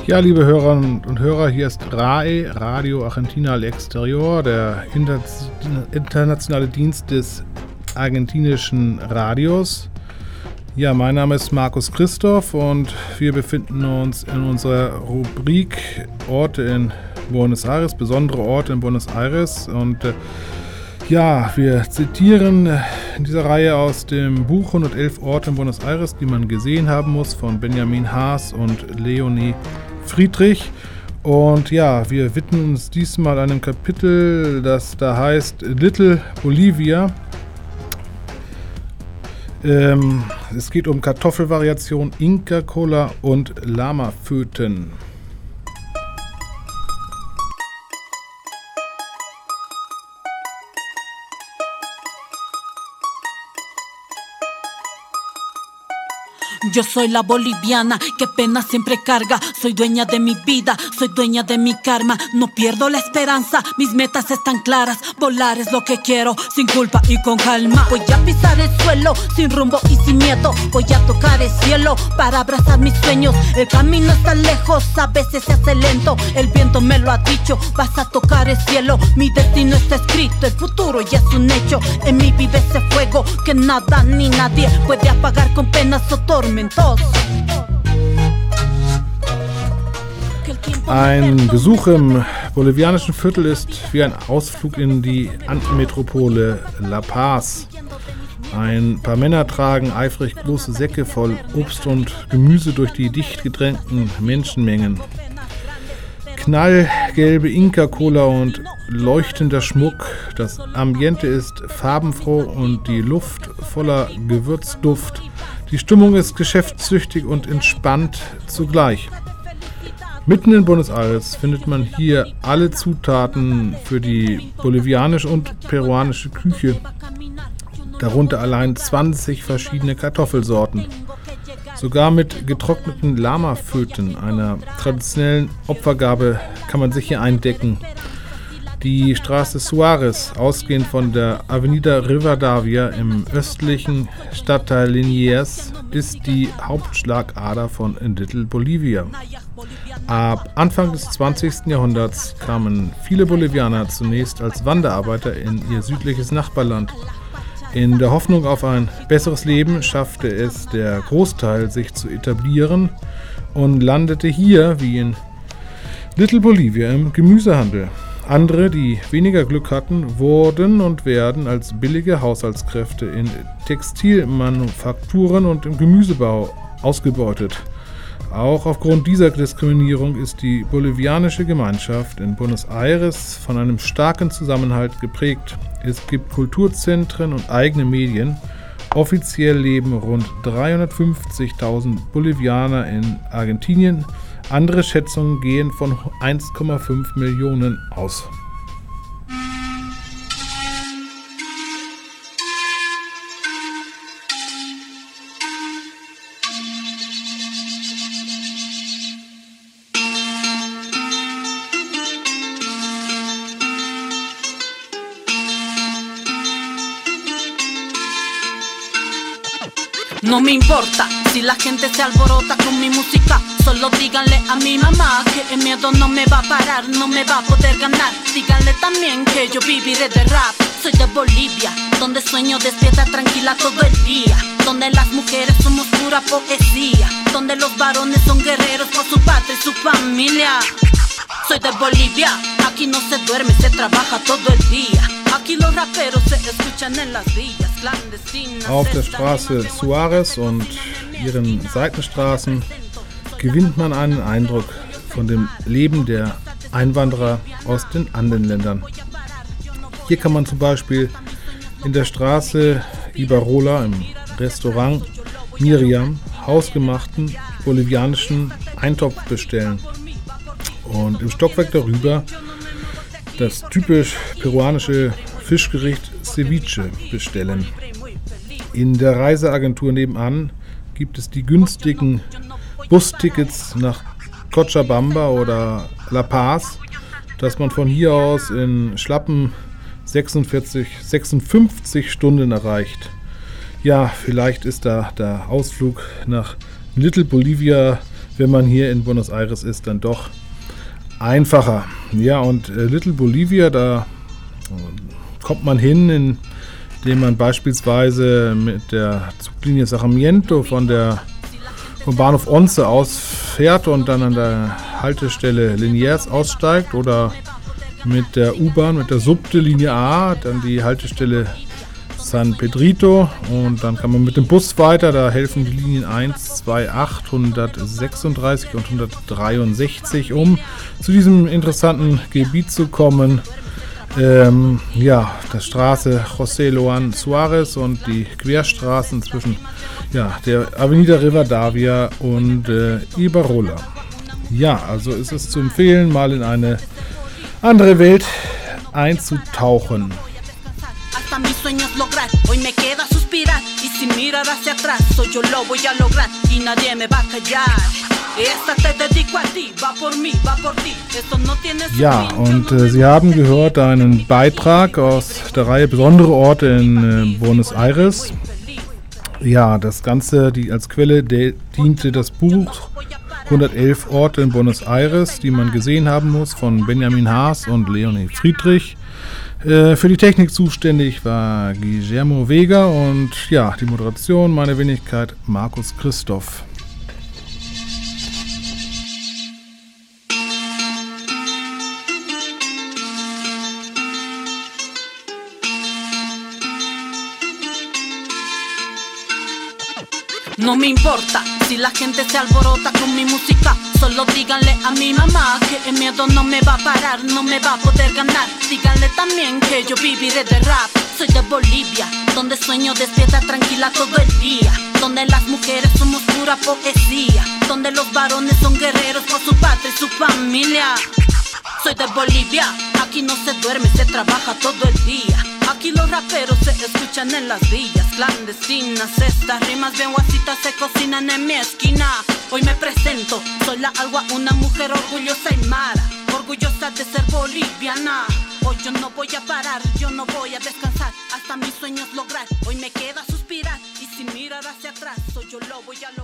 Ja, liebe Hörerinnen und Hörer, hier ist RAE, Radio Argentina al Exterior, der internationale Dienst des argentinischen Radios. Ja, mein Name ist Markus Christoph und wir befinden uns in unserer Rubrik Orte in Buenos Aires, besondere Orte in Buenos Aires. Und ja, wir zitieren in dieser Reihe aus dem Buch 111 Orte in Buenos Aires, die man gesehen haben muss, von Benjamin Haas und Leonie Friedrich. Und ja, wir widmen uns diesmal einem Kapitel, das da heißt Little Bolivia. Es geht um Kartoffelvariation, Inca-Kola und Lamaföten. Yo soy la boliviana que pena siempre carga. Soy dueña de mi vida, soy dueña de mi karma. No pierdo la esperanza, mis metas están claras. Volar es lo que quiero, sin culpa y con calma. Voy a pisar el suelo, sin rumbo y sin miedo. Voy a tocar el cielo para abrazar mis sueños. El camino está lejos, a veces se hace lento. El viento me lo ha dicho, vas a tocar el cielo. Mi destino está escrito, el futuro ya es un hecho. En mí vive ese fuego que nada ni nadie puede apagar con penas o tormentos. Ein Besuch im bolivianischen Viertel ist wie ein Ausflug in die Andenmetropole La Paz. Ein paar Männer tragen eifrig große Säcke voll Obst und Gemüse durch die dicht gedrängten Menschenmengen. Knallgelbe Inca-Cola und leuchtender Schmuck. Das Ambiente ist farbenfroh und die Luft voller Gewürzduft. Die Stimmung ist geschäftstüchtig und entspannt zugleich. Mitten in Buenos Aires findet man hier alle Zutaten für die bolivianische und peruanische Küche, darunter allein 20 verschiedene Kartoffelsorten. Sogar mit getrockneten Lamaföten, einer traditionellen Opfergabe, kann man sich hier eindecken. Die Straße Suárez, ausgehend von der Avenida Rivadavia im östlichen Stadtteil Liniers, ist die Hauptschlagader von Little Bolivia. Ab Anfang des 20. Jahrhunderts kamen viele Bolivianer zunächst als Wanderarbeiter in ihr südliches Nachbarland. In der Hoffnung auf ein besseres Leben schaffte es der Großteil, sich zu etablieren und landete hier, wie in Little Bolivia, im Gemüsehandel. Andere, die weniger Glück hatten, wurden und werden als billige Haushaltskräfte in Textilmanufakturen und im Gemüsebau ausgebeutet. Auch aufgrund dieser Diskriminierung ist die bolivianische Gemeinschaft in Buenos Aires von einem starken Zusammenhalt geprägt. Es gibt Kulturzentren und eigene Medien. Offiziell leben rund 350.000 Bolivianer in Argentinien. Andere Schätzungen gehen von 1,5 Millionen aus. No me importa si la gente se alborota con mi música. Solo díganle a mi mamá que el miedo no me va a parar, no me va a poder ganar. Díganle también que yo viviré de rap. Soy de Bolivia, donde sueño despierta tranquila todo el día. Donde las mujeres somos pura poesía. Donde los varones son guerreros por su patria y su familia. Soy de Bolivia, aquí no se duerme, se trabaja todo el día. Aquí los raperos se escuchan en las villas clandestinas. Auf der Straße Suárez und ihren Seitenstraßen gewinnt man einen Eindruck von dem Leben der Einwanderer aus den Andenländern. Hier kann man zum Beispiel in der Straße Ibarola im Restaurant Miriam hausgemachten bolivianischen Eintopf bestellen. Und im Stockwerk darüber das typisch peruanische Fischgericht Ceviche bestellen. In der Reiseagentur nebenan gibt es die günstigen Bustickets nach Cochabamba oder La Paz, dass man von hier aus in schlappen 56 Stunden erreicht. Ja, vielleicht ist da der Ausflug nach Little Bolivia wenn man hier in Buenos Aires ist, dann doch einfacher. Ja, und Little Bolivia, da kommt man hin, indem man beispielsweise mit der Zuglinie Sarmiento vom Bahnhof Once aus fährt und dann an der Haltestelle Liniers aussteigt oder mit der U-Bahn, mit der Subte Linie A, dann die Haltestelle San Pedrito und dann kann man mit dem Bus weiter, da helfen die Linien 1, 2, 8, 136 und 163, um zu diesem interessanten Gebiet zu kommen. Das Straße José Loan Suárez und die Querstraßen zwischen der Avenida Rivadavia und Ibarrola. Ja, also ist es zu empfehlen, mal in eine andere Welt einzutauchen. Mis sueños lograr, hoy me queda suspirar y sin mirar hacia atrás, soy yo lo voy a lograr y nadie me va a callar. Esta te dedico a ti, va por mí, va por ti. Esto no tiene Sinn. Ja, und Sie haben gehört einen Beitrag aus der Reihe Besondere Orte in Buenos Aires. Ja, das Ganze, als Quelle diente das Buch 111 Orte in Buenos Aires, die man gesehen haben muss, von Benjamin Haas und Leonie Friedrich. Für die Technik zuständig war Guillermo Vega und die Moderation, meine Wenigkeit, Markus Christoph. No me importa si la gente se alborota con mi música. Solo díganle a mi mamá que el miedo no me va a parar, no me va a poder ganar. Díganle también que yo viviré de rap. Soy de Bolivia, donde sueño despierta tranquila todo el día. Donde las mujeres somos pura poesía. Donde los varones son guerreros por su patria y su familia. Soy de Bolivia, aquí no se duerme, se trabaja todo el día. Aquí los raperos se escuchan en las villas clandestinas. Estas rimas bien guasitas se cocinan en mi esquina. Hoy me presento, soy la Alwa, una mujer orgullosa y mara, orgullosa de ser boliviana. Hoy yo no voy a parar, yo no voy a descansar, hasta mis sueños lograr. Hoy me queda suspirar y sin mirar hacia atrás, soy yo lo voy a lograr.